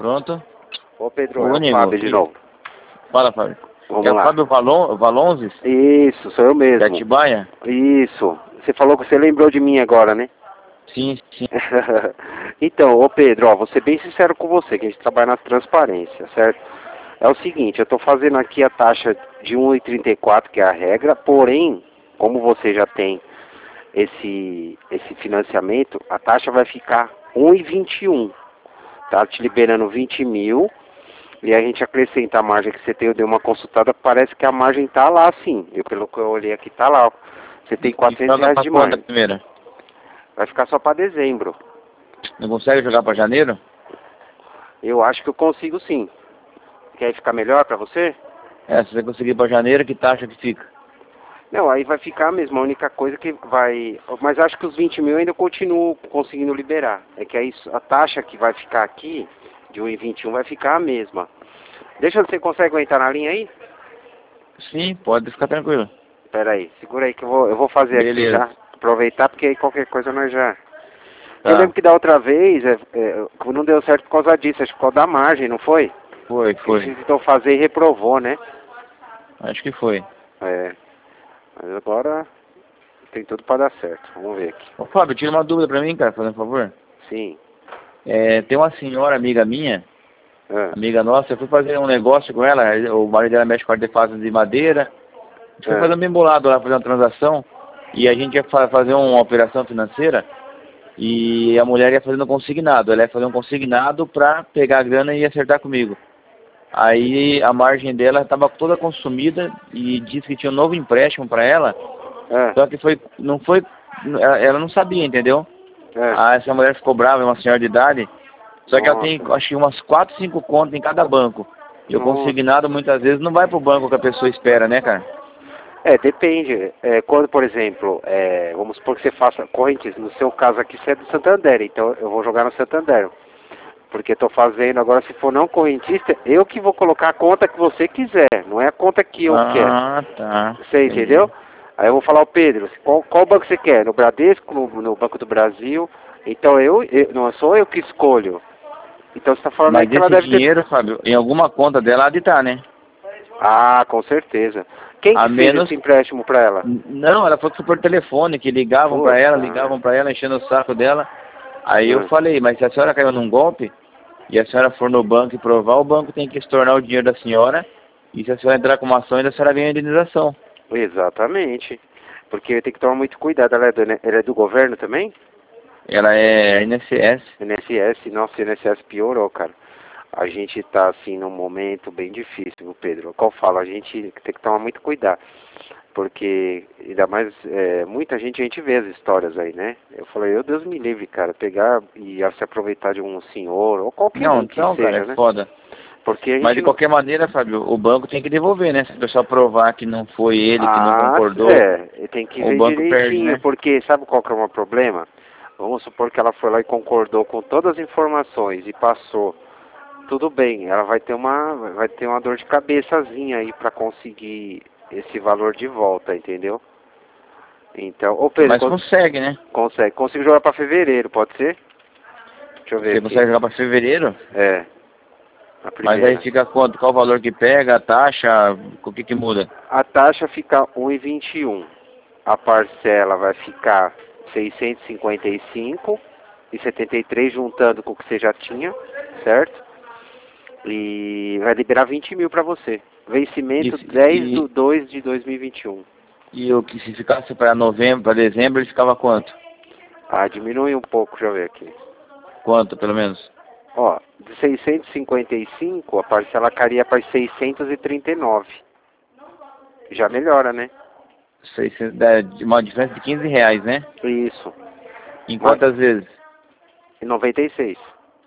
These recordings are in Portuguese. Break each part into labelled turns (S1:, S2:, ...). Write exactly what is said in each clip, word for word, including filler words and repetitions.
S1: Pronto.
S2: Ô Pedro,
S1: Ô,
S2: é o
S1: Nigo,
S2: Fábio de
S1: que-
S2: novo.
S1: Fala, Fábio.
S2: Vamos
S1: É o
S2: lá.
S1: Fábio Valon, Valonzes,
S2: Isso, sou eu
S1: de
S2: mesmo.
S1: Atibaia?
S2: Isso. Você falou que você lembrou de mim agora, né?
S1: Sim, sim.
S2: Então, ô Pedro, ó, vou ser bem sincero com você, que a gente trabalha na transparência, certo? É o seguinte, eu estou fazendo aqui a taxa de um vírgula trinta e quatro, que é a regra, porém, como você já tem esse, esse financiamento, a taxa vai ficar um vírgula vinte e um. Tá te liberando vinte mil, e a gente acrescenta a margem que você tem, eu dei uma consultada, parece que a margem tá lá sim. Eu, pelo que eu olhei aqui, tá lá. Ó. Você tem
S1: E
S2: quatrocentos
S1: joga
S2: reais
S1: pra
S2: de
S1: quando a
S2: margem.
S1: primeira?
S2: Vai ficar só para dezembro.
S1: Não consegue jogar pra janeiro?
S2: Eu acho que eu consigo sim. Quer ficar melhor para você?
S1: É, se você conseguir pra janeiro, que taxa que fica?
S2: Não, aí vai ficar mesmo. A única coisa que vai... Mas acho que os vinte mil eu ainda continuo conseguindo liberar. É que aí a taxa que vai ficar aqui, de um vírgula vinte e um, vai ficar a mesma. Deixa, você consegue aguentar na linha aí?
S1: Sim, pode ficar tranquilo.
S2: Espera aí, segura aí que eu vou, eu vou fazer aqui
S1: Beleza.
S2: já. Aproveitar, porque aí qualquer coisa nós já... Eu
S1: Tá.
S2: lembro que da outra vez, é, é, não deu certo por causa disso, acho que por causa da margem, não foi?
S1: Foi,
S2: Que a
S1: foi.
S2: gente tentou fazer e reprovou, né?
S1: Acho que foi.
S2: É. Mas agora tem tudo para dar certo. Vamos ver aqui.
S1: Ô, Fábio, tira uma dúvida pra mim, cara, fazendo um favor.
S2: Sim.
S1: É, tem uma senhora amiga minha,
S2: Ah,
S1: amiga nossa, eu fui fazer um negócio com ela, o marido dela mexe com artefatos de madeira. A gente foi
S2: ah,
S1: fazer um bem bolado lá, fazer uma transação, e a gente ia fa fazer uma operação financeira, e a mulher ia fazer um consignado. Ela ia fazer um consignado pra pegar a grana e acertar comigo. Aí a margem dela estava toda consumida e disse que tinha um novo empréstimo para ela,
S2: ah,
S1: só que foi, não foi, ela ela não sabia, entendeu?
S2: ah.
S1: Ah, essa mulher ficou brava, é uma senhora de idade, só que ela tem,
S2: Nossa.
S1: acho que umas quatro, cinco contas em cada banco. E o
S2: Nossa.
S1: consignado muitas vezes não vai pro banco que a pessoa espera, né, cara?
S2: É, depende. É, quando, por exemplo, é, vamos supor que você faça correntes, no seu caso aqui você é do Santander, então eu vou jogar no Santander. Porque estou fazendo, agora se for não correntista, eu que vou colocar a conta que você quiser, não é a conta que eu quero.
S1: Ah, tá.
S2: Você
S1: Entendi.
S2: entendeu? Aí eu vou falar, ô Pedro, qual, qual banco você quer? No Bradesco, no, no Banco do Brasil? Então eu, eu, não sou eu que escolho. Então você está falando aí
S1: Mas
S2: que ela
S1: esse
S2: deve ter...
S1: dinheiro, Fábio, em alguma conta dela há de estar, né?
S2: Ah, com certeza. Quem
S1: A
S2: que fez
S1: menos...
S2: esse empréstimo para ela?
S1: N- Não, ela foi por telefone, que ligavam pra ela,
S2: Puta.
S1: ligavam pra ela, enchendo o saco dela. Aí eu
S2: Hum.
S1: falei, mas se a senhora caiu num golpe, e a senhora for no banco e provar, o banco tem que estornar o dinheiro da senhora, e se a senhora entrar com uma ação, ainda a senhora ganha a indenização.
S2: Exatamente. Porque tem que tomar muito cuidado. Ela é do, ela é do governo também?
S1: Ela é I N S S.
S2: N S S, nossa, N S S piorou, cara. A gente tá, assim, num momento bem difícil, viu, Pedro? Qual fala, a gente tem que tomar muito cuidado. Porque, ainda mais, é, muita gente, a gente vê as histórias aí, né? Eu falei, meu Deus me livre, cara, pegar e se aproveitar de um senhor, ou qualquer
S1: Não,
S2: um que
S1: então, cara,
S2: seja,
S1: é
S2: né?
S1: foda.
S2: Porque a
S1: Mas
S2: gente
S1: de
S2: não...
S1: qualquer maneira, Fábio, o banco tem que devolver, né? Se o pessoal provar que não foi ele, que não
S2: Ah,
S1: concordou,
S2: é, tem que
S1: o
S2: ver
S1: banco perde,
S2: direitinho,
S1: né?
S2: porque sabe qual que é o meu problema? Vamos supor que ela foi lá e concordou com todas as informações e passou. Tudo bem, ela vai ter uma, vai ter uma dor de cabeçazinha aí pra conseguir esse valor de volta, entendeu? Então, ô Pedro,
S1: Mas
S2: cons
S1: consegue, né?
S2: consegue, consigo jogar pra fevereiro, pode ser? Deixa eu ver
S1: Você
S2: aqui.
S1: consegue jogar para fevereiro,
S2: É, a
S1: mas aí
S2: primeira.
S1: fica quanto? Qual o valor que pega, a taxa, o que que muda?
S2: A taxa fica um vírgula vinte e um. A parcela vai ficar seiscentos e cinquenta e cinco e setenta e três juntando com o que você já tinha, certo? E vai liberar vinte mil para você.
S1: E,
S2: Vencimento dez de
S1: e,
S2: dois de dois mil e vinte e um.
S1: e o que se ficasse para novembro, para dezembro, ele ficava quanto?
S2: Ah, diminui um pouco, deixa eu ver aqui.
S1: Quanto, pelo menos?
S2: Ó, de seiscentos e cinquenta e cinco, a parcela cairia para seiscentos e trinta e nove. Já melhora, né?
S1: seiscentos, dá uma diferença de quinze reais, né?
S2: Isso.
S1: Em
S2: Mas,
S1: quantas vezes?
S2: em noventa e seis.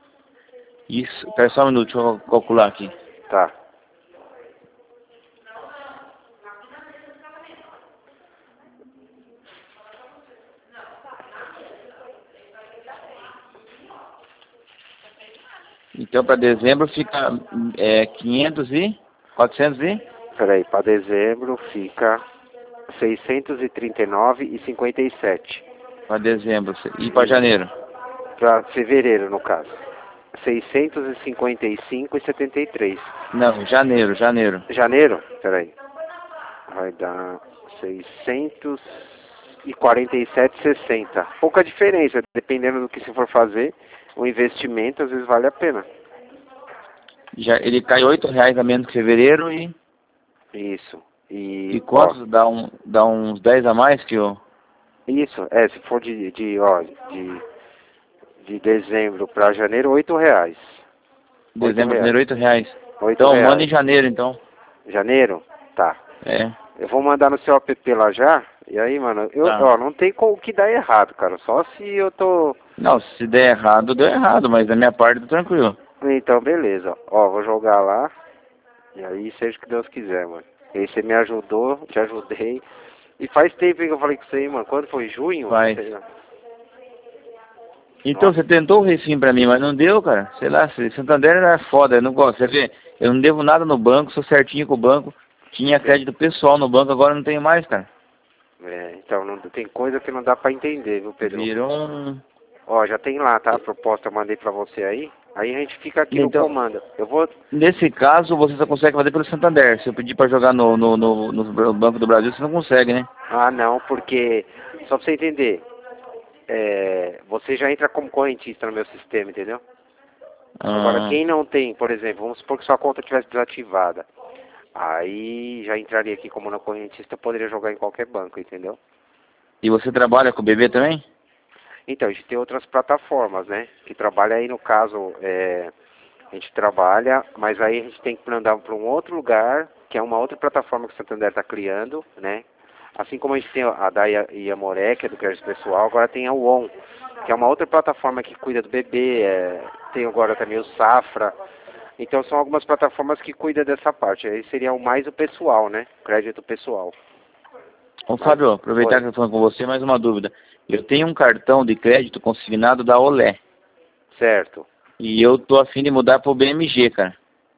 S1: Isso, espera só um minuto, deixa eu calcular aqui.
S2: Tá.
S1: Então, para dezembro fica é, quinhentos e... quatrocentos e...
S2: Peraí, para dezembro fica seiscentos e trinta e nove e cinquenta e sete.
S1: Para dezembro. E para janeiro?
S2: Para fevereiro, no caso. seiscentos e cinquenta e cinco e setenta e três.
S1: Não, janeiro, janeiro.
S2: Janeiro? Peraí. Vai dar seiscentos e quarenta e sete e sessenta. Pouca diferença, dependendo do que se for fazer, o investimento às vezes vale a pena.
S1: Já, ele cai oito reais a menos que fevereiro e...
S2: Isso. E,
S1: E quantos? Dá, um, dá uns dez a mais que o...
S2: Isso, é, se for de, de, ó, de, de dezembro para janeiro, oito reais.
S1: Dezembro, janeiro, oito reais.
S2: oito
S1: Então,
S2: reais.
S1: manda em janeiro, então.
S2: Janeiro? Tá.
S1: É.
S2: Eu vou mandar no seu app lá já. E aí, mano, eu,
S1: Tá.
S2: ó, não tem o que dar errado, cara. Só se eu tô...
S1: Não, se der errado, deu errado, mas da minha parte tá tranquilo.
S2: Então, beleza. Ó, vou jogar lá. E aí, seja o que Deus quiser, mano. E aí você me ajudou, te ajudei. E faz tempo que eu falei com você aí, mano. Quando foi? Junho?
S1: Faz.
S2: Sei lá.
S1: Então,
S2: Nossa.
S1: você tentou o Recim pra mim, mas não deu, cara. Sei lá, Santander era foda, eu não gosto. Você vê, eu não devo nada no banco, sou certinho com o banco. Tinha crédito pessoal no banco, agora não tenho mais, cara.
S2: É, então, não, tem coisa que não dá pra entender, viu, Pedro?
S1: Virou um...
S2: Ó, já tem lá, tá? A proposta eu mandei pra você aí. Aí a gente fica aqui
S1: Então,
S2: no comando. Eu vou...
S1: Nesse caso, você só consegue fazer pelo Santander. Se eu pedir pra jogar no, no, no, no Banco do Brasil, você não consegue, né?
S2: Ah, não, porque... Só pra você entender. É, você já entra como correntista no meu sistema, entendeu? Agora,
S1: Ah,
S2: quem não tem, por exemplo, vamos supor que sua conta tivesse desativada. Aí já entraria aqui como na correntista, poderia jogar em qualquer banco, entendeu?
S1: e você trabalha com o bebê também?
S2: Então, a gente tem outras plataformas, né? Que trabalha aí, no caso, é, a gente trabalha, mas aí a gente tem que mandar para um outro lugar, que é uma outra plataforma que o Santander está criando, né? Assim como a gente tem a da Iamoré, que é do crédito pessoal, agora tem a U O N, que é uma outra plataforma que cuida do bebê, é, tem agora também o Safra. Então são algumas plataformas que cuidam dessa parte. Aí seria o mais o pessoal, né? Crédito pessoal.
S1: Ô,
S2: Mas,
S1: Fábio, aproveitar
S2: oi.
S1: que eu tô falando com você, mais uma dúvida. Eu tenho um cartão de crédito consignado da Olé.
S2: Certo.
S1: E eu tô a fim de mudar pro B M G, cara.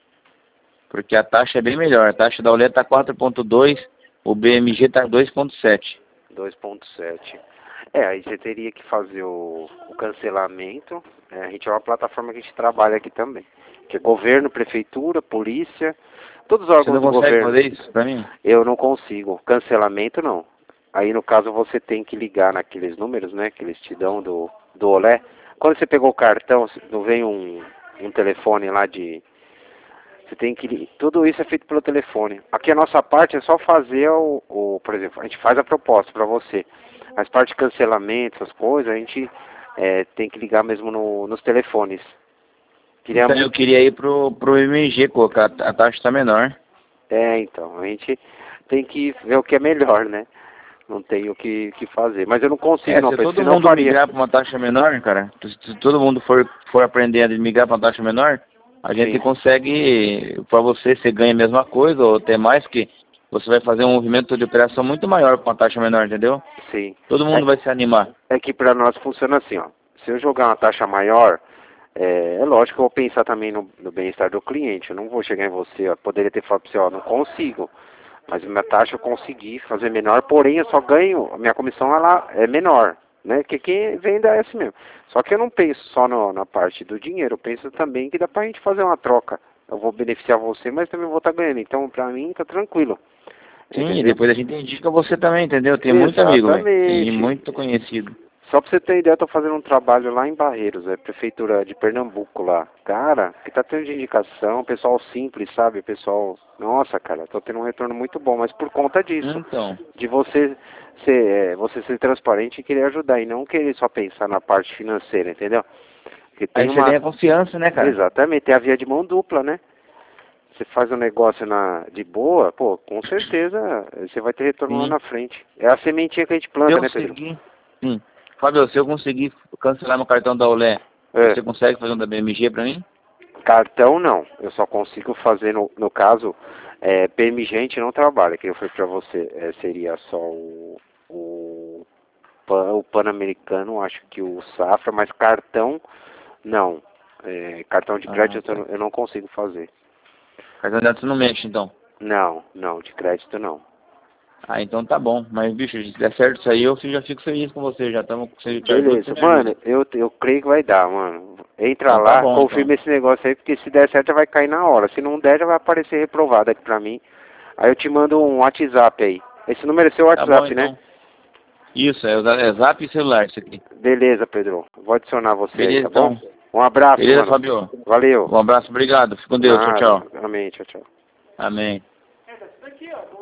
S1: Porque a taxa é bem melhor. A taxa da Olé tá quatro ponto dois, o B M G tá dois ponto sete.
S2: dois ponto sete. É, aí você teria que fazer o, o cancelamento. É, a gente é uma plataforma que a gente trabalha aqui também. Que é governo, prefeitura, polícia, todos os
S1: Você
S2: órgãos
S1: não
S2: do
S1: consegue
S2: governo.
S1: fazer isso pra mim?
S2: Eu não consigo. Cancelamento não. Aí no caso você tem que ligar naqueles números, né, que eles te dão do, do Olé. Quando você pegou o cartão, não vem um, um telefone lá de... Você tem que... Tudo isso é feito pelo telefone. Aqui a nossa parte é só fazer o... o por exemplo, a gente faz a proposta para você. Mas parte de cancelamento, essas coisas, a gente é, tem que ligar mesmo no, nos telefones. Queria
S1: Então
S2: muito...
S1: eu queria ir pro, pro M M G, colocar, a taxa tá menor.
S2: É, então, a gente tem que ver o que é melhor, né? Não tem o que, que fazer. Mas eu não consigo,
S1: É,
S2: não,
S1: se
S2: Pedro,
S1: todo
S2: senão eu
S1: mundo
S2: faria.
S1: migrar para uma taxa menor, cara, se se todo mundo for, for aprender a migrar para uma taxa menor, a gente
S2: Sim.
S1: consegue, para você, você ganha a mesma coisa, ou até mais, que você vai fazer um movimento de operação muito maior com uma taxa menor, entendeu?
S2: Sim.
S1: Todo mundo vai se animar.
S2: É, é que para nós funciona assim, ó. Se eu jogar uma taxa maior, é, é lógico que eu vou pensar também no, no bem-estar do cliente. Eu não vou chegar em você, ó, poderia ter falado para você, ó, não consigo. Mas minha taxa eu consegui fazer menor, porém eu só ganho, a minha comissão ela é menor, né? Que quem vende é assim mesmo. Só que eu não penso só no, na parte do dinheiro, eu penso também que dá pra gente fazer uma troca. Eu vou beneficiar você, mas também vou estar ganhando. Então, pra mim, tá tranquilo.
S1: Sim, e
S2: Entendeu?
S1: depois a gente indica você também, entendeu? Tem muito amigo, velho. Tem
S2: Exatamente.
S1: muito conhecido.
S2: Só pra você ter ideia, eu tô fazendo um trabalho lá em Barreiros, é prefeitura de Pernambuco lá. Cara, que tá tendo de indicação, pessoal simples, sabe? Pessoal, nossa, cara, tô tendo um retorno muito bom, mas por conta disso,
S1: Então,
S2: de você ser, é, você ser transparente e querer ajudar, e não querer só pensar na parte financeira, entendeu? Porque tem
S1: aí você
S2: uma,
S1: ganha confiança, né, cara?
S2: exatamente, tem a via de mão dupla, né? Você faz um negócio na, de boa, pô, com certeza você vai ter retorno lá
S1: Sim.
S2: na frente. É a sementinha que a gente
S1: Se
S2: planta,
S1: eu
S2: né, Pedro?
S1: conseguir... Sim. Fábio, se eu conseguir cancelar meu cartão da Olé,
S2: É.
S1: você consegue fazer um da B M G pra mim?
S2: Cartão não, eu só consigo fazer no, no caso, é, P M G a gente não trabalha, que eu falei pra você, é, seria só o, o, Pan- o Pan-Americano, acho que o Safra, mas cartão não, é, cartão de
S1: Ah,
S2: crédito eu
S1: tá.
S2: não, eu não consigo fazer.
S1: Cartão de crédito não mexe, então.
S2: Não, não, de crédito não.
S1: Ah, então tá bom. Mas, bicho, se der certo isso aí, eu já fico feliz com você. Já estamos com você.
S2: Beleza, mano, eu, eu creio que vai dar, mano. Entra
S1: então,
S2: lá,
S1: tá bom,
S2: confirma
S1: então.
S2: esse negócio aí, porque se der certo já vai cair na hora. Se não der, já vai aparecer reprovado aqui pra mim. Aí eu te mando um WhatsApp aí. Esse número é seu
S1: Tá bom,
S2: WhatsApp,
S1: então.
S2: né?
S1: Isso, é, é zap e celular isso aqui.
S2: Beleza, Pedro. Vou adicionar você
S1: Beleza,
S2: aí, tá bom?
S1: então.
S2: Um abraço,
S1: Beleza,
S2: mano.
S1: Fabio?
S2: Valeu.
S1: Um abraço, obrigado. Fique com Deus. Tchau,
S2: Nada.
S1: tchau.
S2: Amém, tchau, tchau.
S1: Amém.